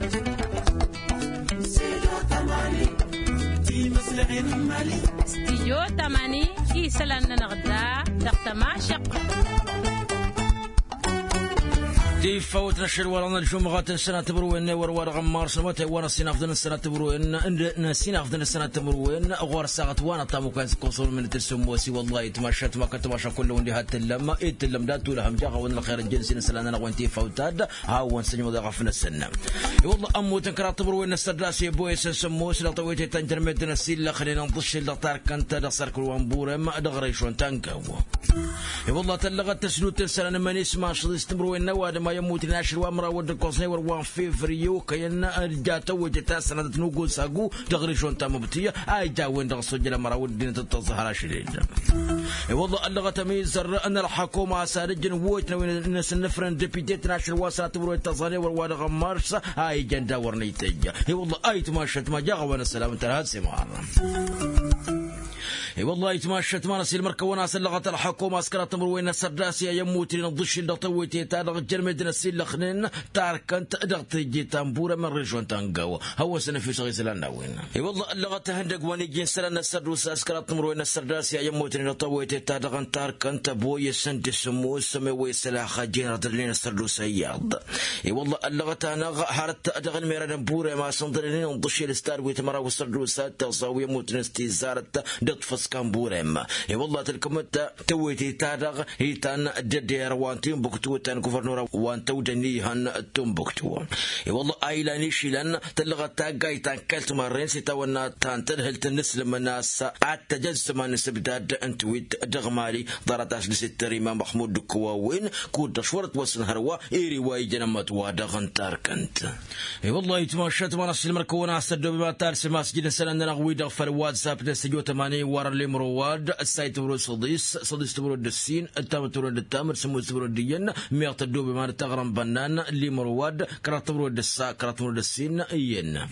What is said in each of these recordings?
استيو تماني كيسلان نغدا دقتما شق دي فوت نشر ورانا الجمعة السنة تبروين وروار غمار سمات وانا سينا أفضل السنة تبروين نسينا أفضل السنة تبروين غوار ساعة وانا طامو كان كوصول من الترسموسي والله تماشت ما كتماشى كل وندي هات اللمة اللم دات ولا هم جاها ولا خير الجنس نسلنا وانتي فوتاد هاون سنجم ضعفنا السنة والله أمو تنكر تبروين السداسي بويس سموس لا طويتي تنجر مدنا السيل خلينا نطش لا تارك انت دصر كل وانبوره ما دغريش وانتنكو والله تلغت تسلوت السنة ما نسمع شو يستمروا النواد ما يموت ناشر وامرا ود القصني وروان في فريو كينا رجعت وجتا سنة نوقو ساقو دغريشون تامبتية اي جاوين دغسجل مرا ودين تتظهر شديد والله اللغة تميزر ان الحكومة سارجن ووت ناس نفرن ديبيتيت ناشر واسات برو التصاني وروان غمارس اي جندا ورنيتية والله اي تماشت ما جاغ وانا السلام انتهت سمعنا والله يتماشت ما نسي المركب وناس اللغة الحكومة أسكرت مروين السرداسية يموتين الضش اللي طويتي تادغ الجرمد نسي لخنين تاركنت دغت جيتان بورا من رجون تانقاو هو سنة في صغيس لناوين والله اللغة تهندق وانيجين سلنا السردوس أسكرت مروين السرداسية يموتين الطويتي تادغ تاركنت بوي سند سمو سموي سلاخة جين ردلين السردوس اياض والله اللغة تانغ حارت أدغ الميران بورا ما سندرين الضش الاستار ويتمرا والسردوسات تصاوي يموتين استيزارت دغت كان بورم والله تلكم تويتي تادغ هيتان جدير وانتين بكتو تان كفرنورا وانتو دنيهن تنبكتو والله ايلاني شيلان تلغت تاقاي تان كلت مرين سيتاونا تان تنهلت النسل الناس التجسم نسبداد انتويت دغمالي ضرطاش لستري ما محمود كواوين كود شورت وسن هروا ايري واي جنمت وادغن تاركنت والله يتماشت ما نص المركونه اسدو بما تارس مسجد سلنا نغوي دغفر واتساب نسجو 8 ورا لمرواد السايت برو صديس تبرو الدسين التام تبرو التامر سمو تبرو الدين ميغت الدوب ما تغرم بنان لمرواد كرات تبرو الدسا كرات تبرو الدسين اين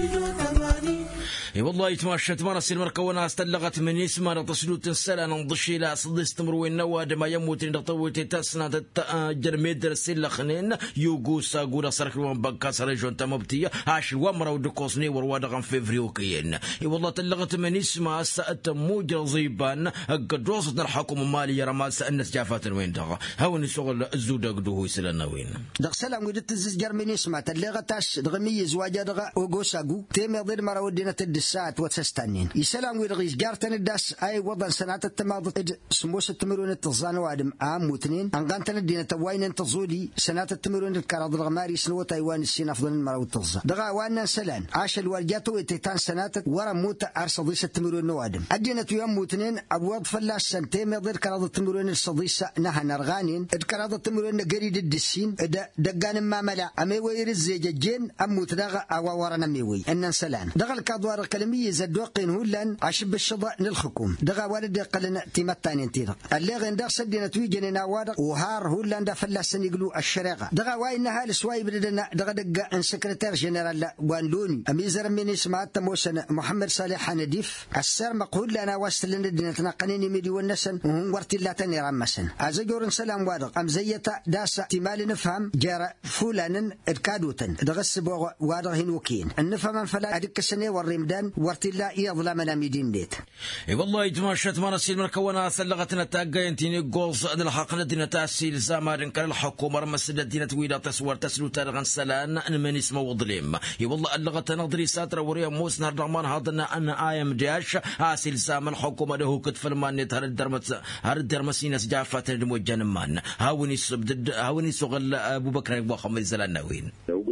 والله يتماشت ما نص المركونه استلغت من اسمها تصلوت السلا نضشي الى صديس تمرو النواد ما يموت طويتي تسنه جرميد رسل لخنين يوغو ساغورا سركلون بكاس ريجون تمبتيه عاش ومرا ودكوسني ورواد غن فيفريو كين والله تلغت من اسمها سأت موجر زيبان قد وصلنا الحكومه ماليه رماس الناس جافات وين دغ هاوني شغل الزود قدو يسلنا وين دغ سلام ودت الزجر من اسمها تلغتاش دغمي زواجا دغ اوغوساغو تيم غير مرا ودينا الساعات وتستنين يسلام ويرغيش جارتن الداس اي وضن سنات التماض سموس التمرون التزان وادم عام وتنين انغانتن الدين توين تزولي سنات التمرون الكراد الغماري سنو تايوان السين افضل المرا التزا دغا وانا سلان عاش الوالجاتو اتيتان سنات ورا موت ارصديس التمرون نوادم الدين يوم وتنين ابواب فلاش سنتين يضل كراد التمرون الصديس نها نرغانين كراد التمرون قريد الدسين دقان ما ملا امي وير الزيجين اموت دغا اواورنا ميوي ان سلان دغا الكادوار الكلميه زدوقين هولان عشب الشضاء للحكوم دغا والد قلنا تيمتاني انتيرا اللي غندا سدنا تويجننا وادق وهار هولان دا فلاسن يقولوا الشريقه دغا واينها لسواي بدنا دغا دقا ان سكرتير جنرال وانلوني اميزر من اسمات موسن محمد صالح نديف السر مقول لنا واسلن الدين تنقنيني ميدي والنسن وهم ورتلاتن يرمسن ازجور سلام وادق ام زيتا داس احتمال نفهم جرى فلان ادكادوتن دغس بو وادق هنوكين النفهم فلا ادك السنه والرمدان ورتلا يظلم ميدين ديت والله يتماشت ما نسيل مركونا سلغتنا تاقاينتيني جولز الحقنا دين تاسيل زامارن كان الحكومه رمسد الدين تويدا تصور تسلو تارغن سلان من اسمه وظليم والله اللغه نظري ساتر وريا موس نهر ضمان هذا انا ايم داش اسيل زام الحكومه له كتفل مان تهر الدرمسين سجافات الموجن مان هاوني سبد هاوني سغل ابو بكر ابو خميس زلانوين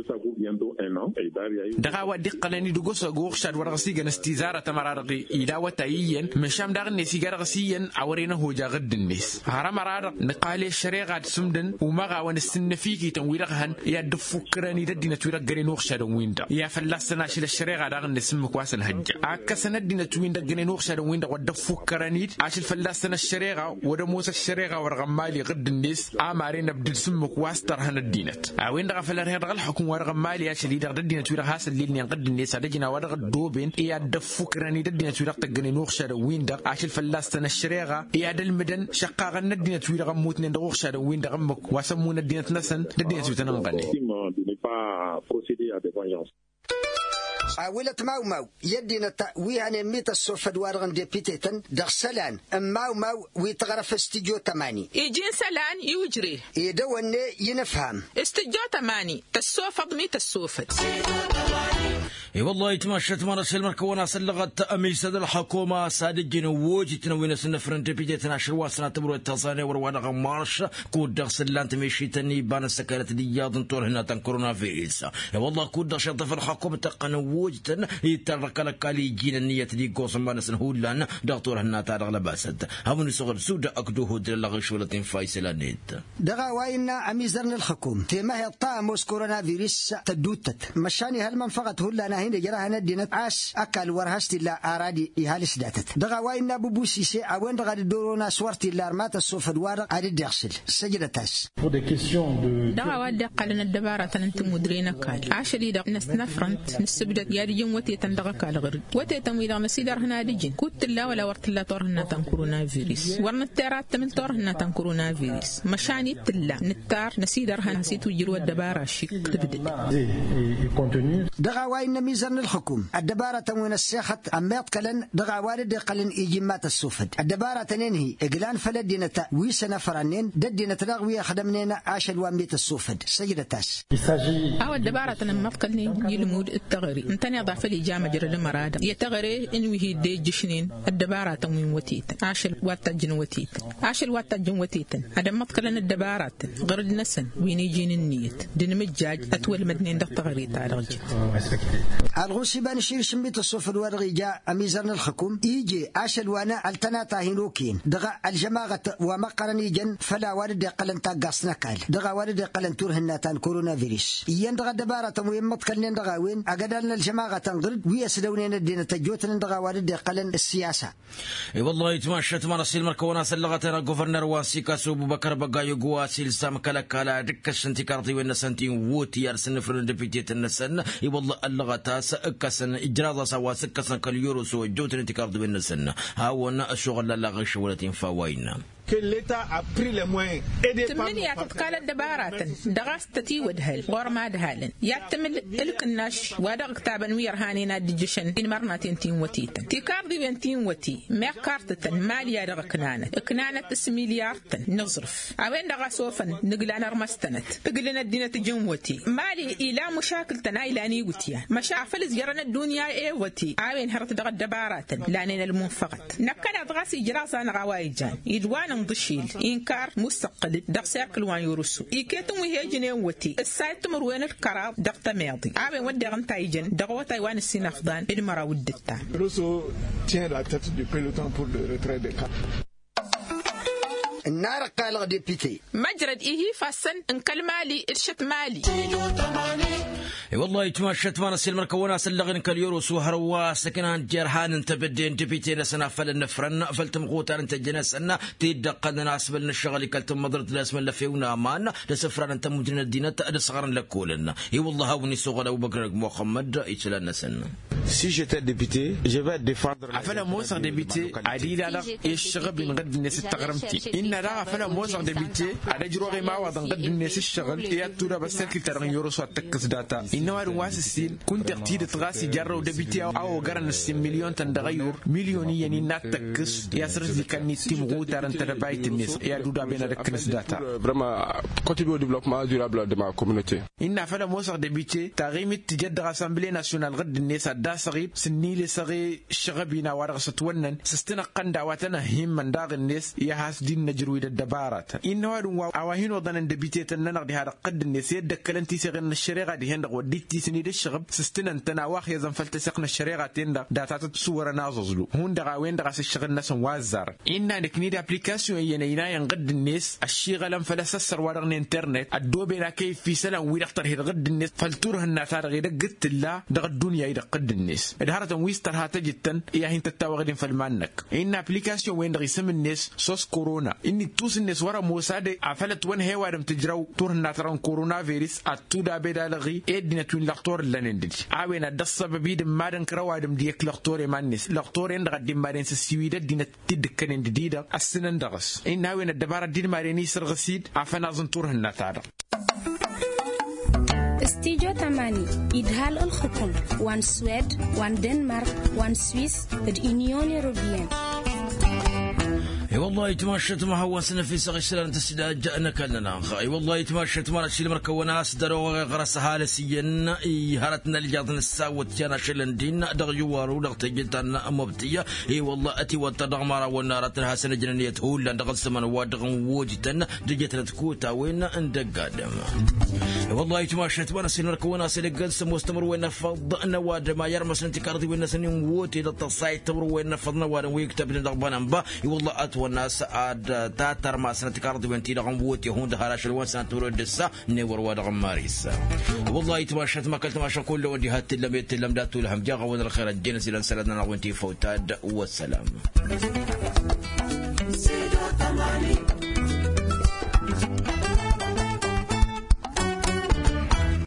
دغا ودي قلني دغوس غوخشاد ورغسي استيزاره تمرارقي اذا وتايين مشام دغني سيغرغسيين اورينا هو جاغد الناس هرم رارق نقالي الشريعه سمدن وما ونستن فيكي تنويرغهن يا دفكرني ددينا تويرغ غرين وخشاد ويندا يا فلاسنا شل الشريعه دغن اسم كواسن حج اكسن دينا تويندا غرين وخشاد ويندا ودفكرني اشل فلاسنا الشريعه ودموس الشريعه ورغمالي غد الناس امارين بدل سم كواستر هن الدينت وين دغ فلر هرغ الحكم ورغمالي مالي أشلي دقدنا تويرا هاس اللي نقد الناس على جنا ورق الدوبين يا دفكرني دقدنا تويرا تجني نوخشة وين دق عشان فلاستنا الشريعة يا دالمدن شقاق ندنا تويرا موتنا نوخشة وين دق مك وسمونا دنا نسن دقدنا تويرا نغني. أولت ماو يدينا ويهاني ميت السوفد وارغن ديبيتيتن دغسلان ماو ويتغرف استجو تماني يجين سلان يوجري يدوني ينفهم استجو تماني تسوفد ميت السوفد اي والله يتمشت مرس المركونه سلغت اميسد الحكومه سادجين ووجتنا وين سنفرن دبيتنا 10 سنه تبرو التصاني وروانا غمارش كود دغسلان تمشيتني بان سكرت دياض طور هنا تن كورونا فيروس يا والله كود شط في الحكومه تقن ووجتن يترك لك لي جين النيه دي قوس ما نسنهولان دكتور هنا تارغ لباسد هون صغر سودا اكدوه دل لغشولتين فايسلانيت دغا واينا اميزرن الحكومه فيما هي طاموس كورونا فيروس تدوتت مشاني هالمنفقه هلا هنا جراها ندينا عاش أكل ورهست إلا أرادي يهالس داتت دغا واينا بوبوسي سي أوين دغا دورونا سوارتي الأرمات السوف الوارق أريد ديغسل سجل تاس دغا واد قالنا الدبارة تنتم مدرينا قال عاشري دغ نسنفرنت نسبدت يا رجم وتي تندغا قال غرد وتي تمويل نسيدر هنا دجين كنت لا ولا ورت لا تورنا تن كورونا فيروس ورنا التيرات تمل تورنا تن كورونا فيروس مشاني تلا نتار نسيدر هنا سيتو جرو الدبارة شيك تبدل دغا واينا ميزان الحكومة الدبارة وين السيخة أميط كلن دغا والد قلن إيجمات السوفد الدبارة تنينهي إقلان فلدينا ويسنا فرانين ددينا تلاغوية خدمنينا عاشل واميت السوفد سجد تاس أو الدبارة تنمط كلن يلمود التغري انتني أضعف الإجامة جرى المرادة يتغري إنوه دي جشنين الدبارة وين وتيت عاشل واتجن وتيت عاشل واتجن وتيت أدمط كلن الدبارة غرد نسن وين يجين النيت دين مجاج أتول مدنين دق تغري تارجت الغوسي بان شير شميت الصوف الورغي جاء ميزان الحكوم يجي عاشل وانا التناتا هنوكين دغا الجماعة ومقرني جن فلا وارد قلن تاقصنا كال دغا وارد قلن تورهناتان كورونا فيروس ين دغا دبارة مهمت كلن دغا وين أقدرنا الجماعة تنغرد ويسدونين الدين تجوتن دغا وارد قلن السياسة اي والله يتمشت مرسي المركونه سلغتنا غوفرنر واسيكا سوبو بكر بقايو قواسي لسام كلكالا دكش انتكارتي وين سنتين ووتي يرسن فرن دبيتيت النسن اي والله اللغتاس كسن إجراء سواس كسن كاليورو سو جوتن انتكارت بين السنة هاونا الشغل لا غش ولا تنفاوينا que l'État a pris les moyens et des تمني يتقال الدبارات دغاستتي ودهل غورما دهالن يتمل الكناش ودغ كتابا ويرهانينا دجشن إن مرناتين تين وتيتن تيكاردي بنتين وتي ما كارتتن ماليا دغ كنانة اسميليارتن نظرف اوين دغا صوفن نقلانا رمستنت تقلنا الدينة جنوتي مالي إلى مشاكل تنايلاني وتيا مشاعفل زيارنا الدنيا ايه وتي اوين هرت دغ الدبارات لانين المنفقت نكنا دغاسي جراسان غوايجان يدوانا ضشيل إنكار مستقل دق ساكل وان يورسو إيكاتم وهي جنين وتي السايت مروين الكراب دق تماضي عابين ودي غنتايجن دقوة تايوان السين أفضان إدمارا ودتا Rousseau tient la tête du peloton pour le retrait des camps. النار قال ديبيتي مجرد إيه فاسن انكل مالي إرشت مالي اي والله يتمشت مرسي المركونه سلغن كاليورو سوهروا سكنان جرحان انت بدين دبيتي سنا فل نفرن فلتم غوتان انت جنسنا تيدقن ناس بل الشغل كلتم مضرت الاسم لفيونا امان لسفران انت مدينه الدين صغرا لكولنا اي والله هوني سوغلا وبكر محمد يتلنا سن Si j'étais député, je vais défendre عفنا موسى ديبيتي عديد على الشغل بنقد الناس التغرمتي إن لا عفنا موسى ديبيتي على جروغي ما وضع نقد الناس الشغل هي تورا بس تركي ترغن يورس وتكس داتا إنه رواس السين كنت اقتيد تغاسي جرو ديبيتي أو قرن السين مليون تندغير مليوني يعني ناتكس ياسرس دي كان يتم غوتار انت ربايت الناس يا دودا بين ركنس داتا vraiment contribuer au développement durable de ma communauté. إن عفنا موسى ديبيتي تغيمت تجد أسامبلي ناسيونال غد الناس صغير سنيل صغير شغبينا ورغس تونن سستنا قندا واتنا هم من داغ الناس يهاس دين نجرويد الدبارات إنه هادو أواهين وضن دبيتيتنا نغدي هذا قد الناس يدك انتي سيغن الشريعة دي هندق وديتي سنيد الشغب سستنا انتنا واخ يزن فلتسقنا الشريعة تندق داتات تصور ناززلو هون دغا وين دغا الشغل ناس وازار إننا نكنيد ابليكاسيون ينينا ينقد الناس الشيغلم فلسسر ورغن انترنت الدوبينا كيف في سنة ويدختر هيد غد الناس فلتورها الناس غير قدت الله دغ الدنيا يدق قد الناس الناس الهارة ويستر هاتا جدا إياه انت التاوغدين فالمانك إن أبليكاسيون وين رسم الناس صوص كورونا إني توس الناس ورا موسادة عفلت وين هي وارم تجرو تور ناتران كورونا فيروس أتودا بيدا لغي إدنا توين لقطور لنندج عاوين الدصة ببيد مادن كروادم ديك لقطور مانس لقطور إن غدي مادن سسيويدة دينا تدكن ديدا السنن درس إن هاوين الدبارة دين مادن يسر غسيد عفنا زنتور هناتارا استيجو تماني إدهال الحكم وان سويد وان دنمارك وان سويس اليونيون أوروبيين اي والله يتمشت ما هو سنه في صغير سلام تسداد جاءنا كلنا اي والله يتمشت ما شي مركونا صدروا غرس هالسين اي هرتنا لجاتنا الساوت جانا شلندين دغيوارو دغتجتنا مبتيه اي والله اتي وتدغ مره ونارتها سنه جنيه هول دغ سمن ودغ وجتنا دجتنا تكوتا وين اند قادم والله يتمشت ما سنه مركونا سلقل مستمر وين فضنا واد ما يرمس انت كارتي وين سنين ووتي للتصايت تمر وين فضنا واد ويكتب لنا با والله والناس عاد تاتر ما سنة كارد بنتي لغم ووتي هون دهالاش الوان سنة تورد السا نور وادغم ماريس والله يتماشت ما كلت ماشا كل وجهات تلم داتو لهم جاغا وين الخير الجنس إلى سلدنا وانتي فوتاد والسلام.